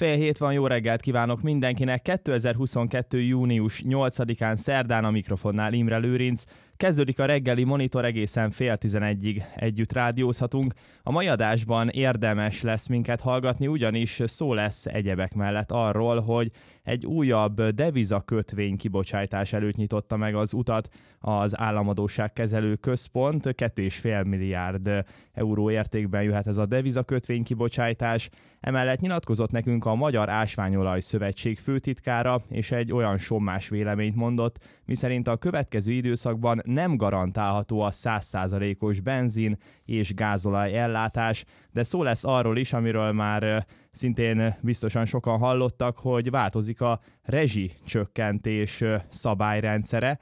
Fél hét van, jó reggelt kívánok mindenkinek. 2022. június 8-án szerdán a mikrofonnál Imre Lőrinc. Kezdődik a reggeli Monitor, egészen fél 11-ig együtt rádiózhatunk. A mai adásban érdemes lesz minket hallgatni, ugyanis szó lesz egyebek mellett arról, hogy egy újabb devizakötvény kibocsátás előtt nyitotta meg az utat az Államadósságkezelő Központ. 2,5 milliárd euró értékben jöhet ez a devizakötvény kibocsátás. Emellett nyilatkozott nekünk a Magyar Ásványolaj Szövetség főtitkára, és egy olyan sommás véleményt mondott, miszerint a következő időszakban nem garantálható a 100%-os benzin és gázolaj ellátás, de szó lesz arról is, amiről már szintén biztosan sokan hallottak, hogy változik a rezsicsökkentés szabályrendszere.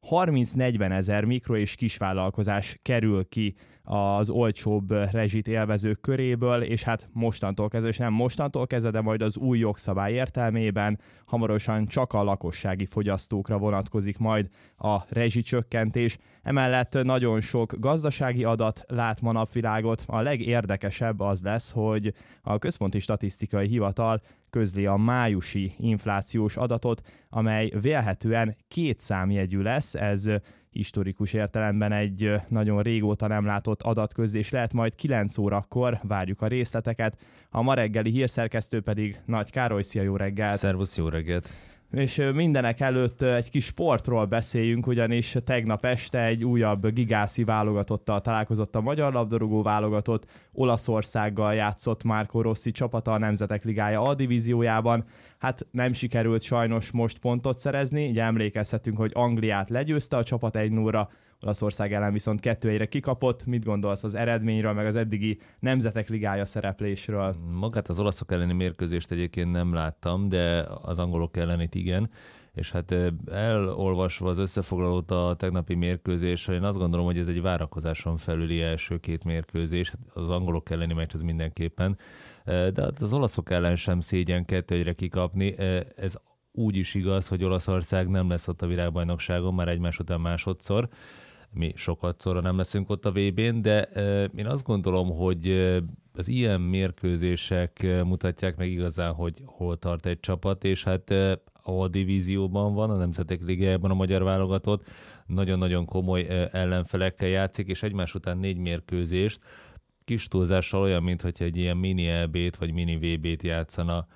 30-40 ezer mikro- és kisvállalkozás kerül ki az olcsóbb rezsit élvezők köréből, és hát mostantól kezdve, és nem mostantól kezdve, de majd az új jogszabály értelmében hamarosan csak a lakossági fogyasztókra vonatkozik majd a rezsicsökkentés. Emellett nagyon sok gazdasági adat lát ma napvilágot. A legérdekesebb az lesz, hogy a Központi Statisztikai Hivatal közli a májusi inflációs adatot, amely vélhetően 2 számjegyű lesz. Ez historikus értelemben egy nagyon régóta nem látott adatközlés lehet, majd 9 órakor várjuk a részleteket. A ma reggeli hírszerkesztő pedig Nagy Károly. Szia, jó reggelt! Szervusz, jó reggelt! És mindenek előtt egy kis sportról beszéljünk, ugyanis tegnap este egy újabb gigászi válogatottal találkozott a magyar labdarúgó válogatott. Olaszországgal játszott Marco Rossi csapata a Nemzetek Ligája A divíziójában. Hát nem sikerült sajnos most pontot szerezni, ugye emlékezhetünk, hogy Angliát legyőzte a csapat 1-0-ra, Olaszország ellen viszont 2-1-re kikapott. Mit gondolsz az eredményről, meg az eddigi Nemzetek Ligája szereplésről? Magát az olaszok elleni mérkőzést egyébként nem láttam, de az angolok ellenit igen. És hát elolvasva az összefoglalót a tegnapi mérkőzésről, én azt gondolom, hogy ez egy várakozáson felüli első 2 mérkőzés. Az angolok elleni meccs az mindenképpen. De az olaszok ellen sem szégyen 2-1-re kikapni. Ez úgy is igaz, hogy Olaszország nem lesz ott a világbajnokságon már egymás után másodszor. Mi sokadszorra nem leszünk ott a VB-n, de én azt gondolom, hogy az ilyen mérkőzések mutatják meg igazán, hogy hol tart egy csapat, és hát a divízióban van, a Nemzetek Ligájában a magyar válogatott, nagyon-nagyon komoly ellenfelekkel játszik, és egymás után 4 mérkőzést, kis túlzással olyan, mintha egy ilyen mini EB-t vagy mini VB-t játszana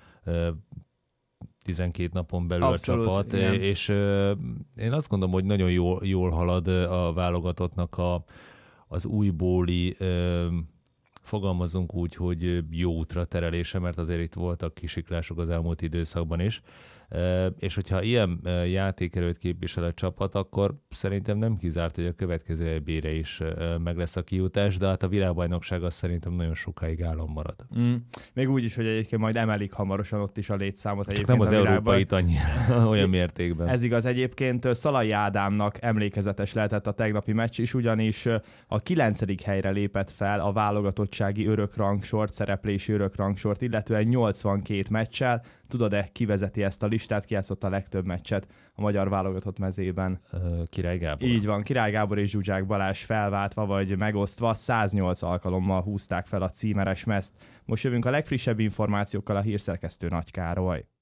12 napon belül. Abszolút, a csapat, igen. És én azt gondolom, hogy nagyon jól halad a válogatottnak az újbóli, fogalmazunk úgy, hogy jó útra terelése, mert azért itt voltak kisiklások az elmúlt időszakban is. És hogyha ilyen játékerőt képvisel a csapat, akkor szerintem nem kizárt, hogy a következő EB-re is meg lesz a kijutás, de hát a világbajnokság az szerintem nagyon sokáig álom marad. Még úgy is, hogy egyébként majd emelik hamarosan ott is a létszámot. Csak nem az európait annyira, olyan mértékben. Ez igaz, egyébként Szalai Ádámnak emlékezetes lehetett a tegnapi meccs is, ugyanis a 9. helyre lépett fel a válogatottsági örökrangsort, szereplési örökrangsort, illetően 82 meccsel. Tudod-e, ki vezeti ezt a listát, ki játszott a legtöbb meccset a magyar válogatott mezében? Király Gábor. Így van, Király Gábor és Zsuzsák Balázs felváltva vagy megosztva 108 alkalommal húzták fel a címeres mezt. Most jövünk a legfrissebb információkkal, a hírszerkesztő Nagy Károly.